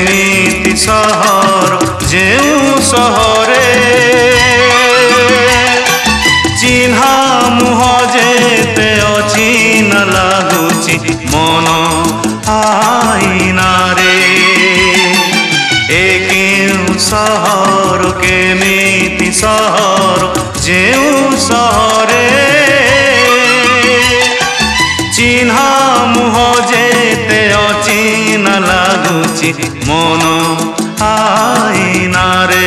केमिति सहर जेउ सहरे चिन्हा मुह जेते अचिन्हा लागुची मन आईना रे ए केउ सहर केमिति सहर जेउ सहरे चिन्हा मुह जेते अचिन्हा लागुची मन आईना रे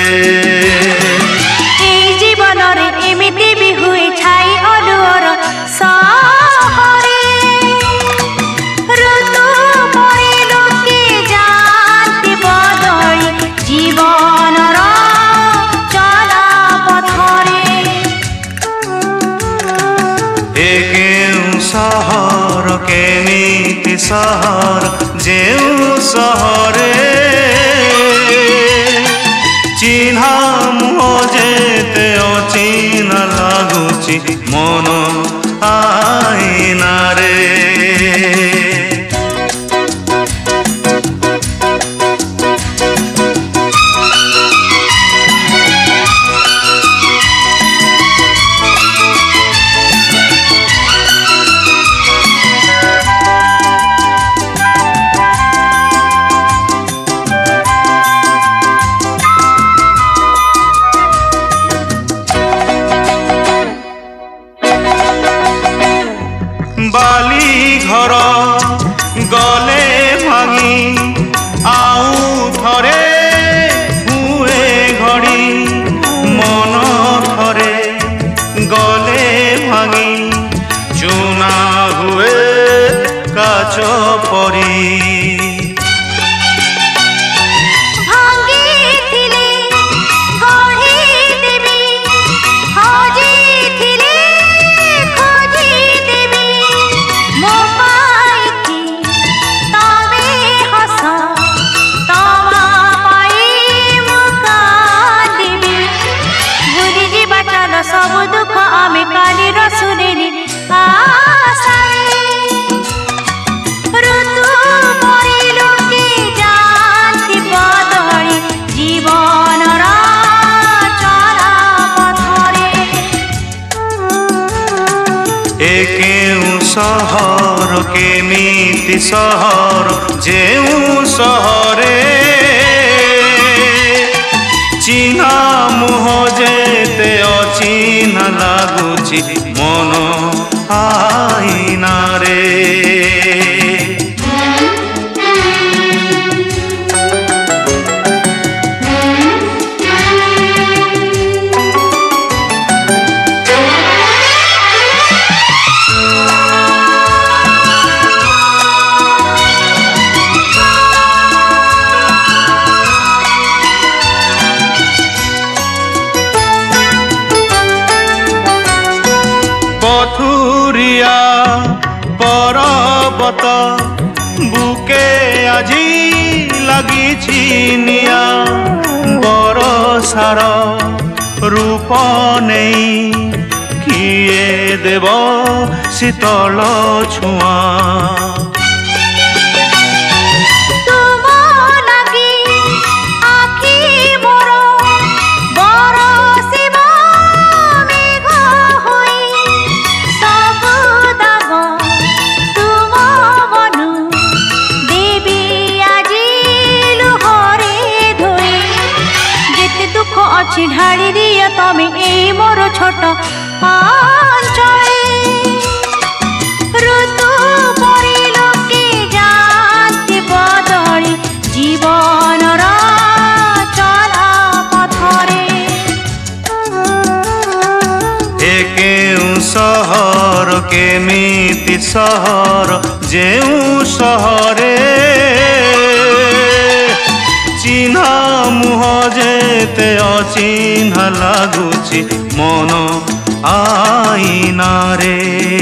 सहर केमिति सहर जेउ सहरे चिन्हा मुह जेते अचिन्हा लागुची मन आईना रे बाली घर गले भांगी आउ थरे हुए घड़ी मन थरे गले भांगी चुना हुए काच परी सब दुख आमे काली रसुनेरी ऋतु परिलो के जानती बदली जीवन चला पथरे ए केउ सहर केमिति सहर जेउ सहरे चिन्हा मुह जेते अचिन्हा लागुची मन आईना रे पथुरिया पर्वत बुके आजी लगी निया बरसार रूप नहीं किए देव शीतल छुआ ढाड़ी दिया तमे ए मोर छोट ऋतु परिलो के जानती बदली जीवन चला पथरे ए केउ सहर केमिति सहर जेउ सहरे चिन्हा मुह जेते अचिन्हा लागुची मन आईना रे।